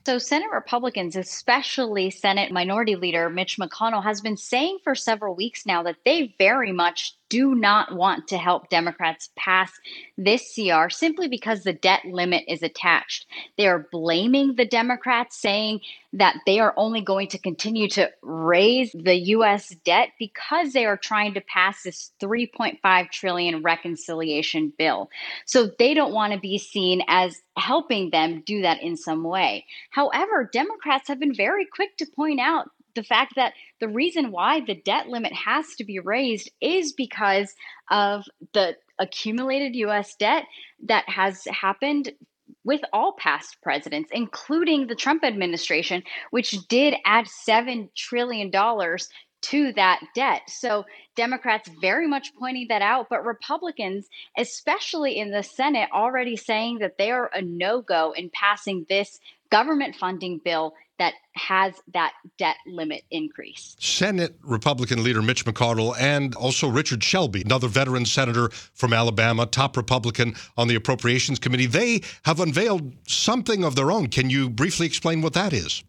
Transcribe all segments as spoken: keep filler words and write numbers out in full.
So, Senate Republicans, especially Senate Minority Leader Mitch McConnell, has been saying for several weeks now that they very much do not want to help Democrats pass this C R simply because the debt limit is attached. They are blaming the Democrats, saying that they are only going to continue to raise the U S debt because they are trying to pass this three point five trillion dollars reconciliation bill. So they don't want to be seen as helping them do that in some way. However, Democrats have been very quick to point out the fact that the reason why the debt limit has to be raised is because of the accumulated U S debt that has happened with all past presidents, including the Trump administration, which did add seven trillion dollars to that debt. So Democrats very much pointing that out, but Republicans, especially in the Senate, already saying that they are a no-go in passing this government funding bill that has that debt limit increase. Senate Republican leader Mitch McConnell and also Richard Shelby, another veteran senator from Alabama, top Republican on the Appropriations Committee, they have unveiled something of their own. Can you briefly explain what that is?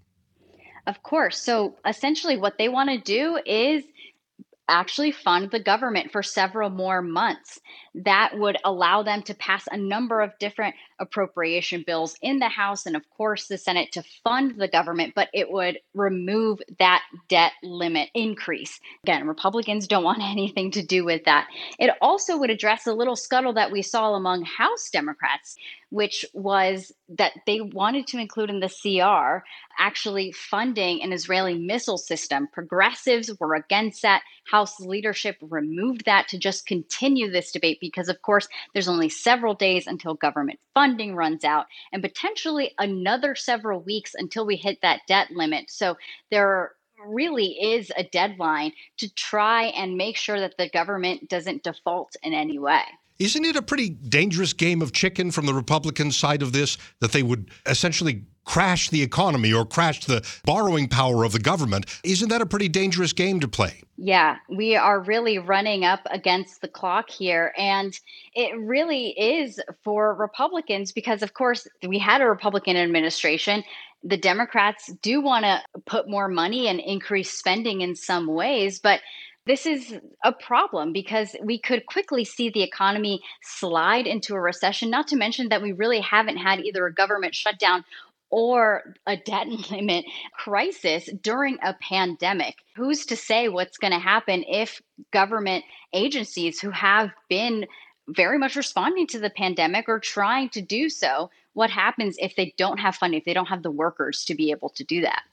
Of course. So essentially what they want to do is actually fund the government for several more months. That would allow them to pass a number of different appropriation bills in the House and, of course, the Senate to fund the government, but it would remove that debt limit increase. Again, Republicans don't want anything to do with that. It also would address a little scuttle that we saw among House Democrats, which was that they wanted to include in the C R actually funding an Israeli missile system. Progressives were against that. House leadership removed that to just continue this debate because, of course, there's only several days until government funding runs out and potentially another several weeks until we hit that debt limit. So there really is a deadline to try and make sure that the government doesn't default in any way. Isn't it a pretty dangerous game of chicken from the Republican side of this, that they would essentially crash the economy or crash the borrowing power of the government? Isn't that a pretty dangerous game to play? Yeah, we are really running up against the clock here. And it really is for Republicans because, of course, we had a Republican administration. The Democrats do want to put more money and increase spending in some ways, but this is a problem because we could quickly see the economy slide into a recession, not to mention that we really haven't had either a government shutdown or a debt limit crisis during a pandemic. Who's to say what's going to happen if government agencies who have been very much responding to the pandemic or trying to do so, what happens if they don't have funding, if they don't have the workers to be able to do that?